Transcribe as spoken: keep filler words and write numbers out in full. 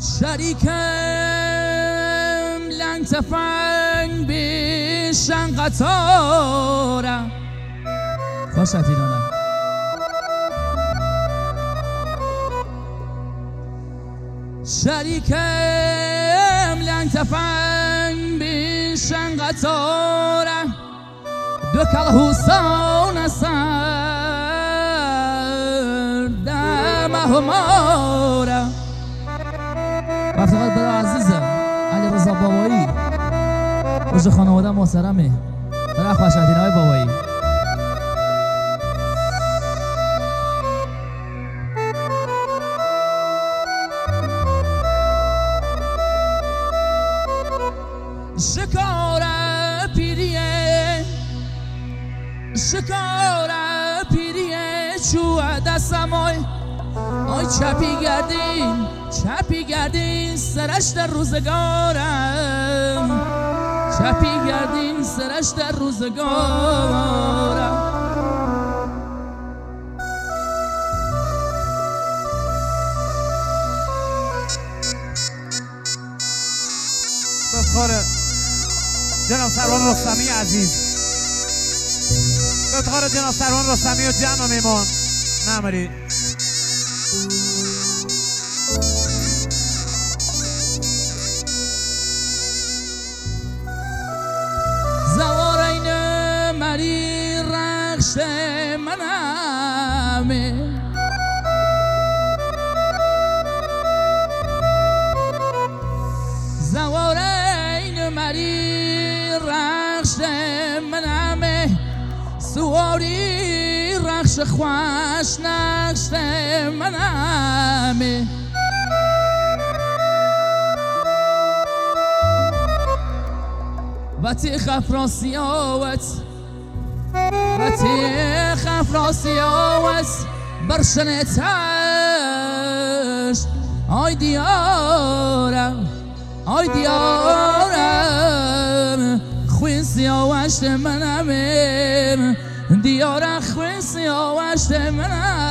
شريكم لن تفنگ بیشن قطاره خوش اتینانه شريكم لن تفنگ بیشن قطاره دکل حسان سر دم هماره رفتقات برای عزیزه علی رضا بابایی روز خانواده محترمه برای خوشبختینه های بابایی شکار پیریه شکار پیریه چوه دستم آی آی چپی گردین چپی گردین سرش در روزگارم چپی گردین سرش در روزگارم بفخار جناب سروان رستمی عزیز بفخار جناب سروان رستمی و جمع میمان نمری زوارین مری رخش منمه زوارین مری رخش منمه سواری رخش خوش نقش منمه و تی خفراسیاوت و تی خفراسیاوت برشنتش آی دیارم آی دیارم خوین سیاوشت منمیم دیارم خوین سیاوشت منم